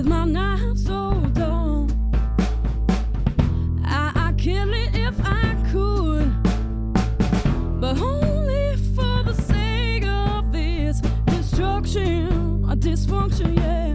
with my knife so dull. I kill it if I could, but only for the sake of this destruction or dysfunction, yeah.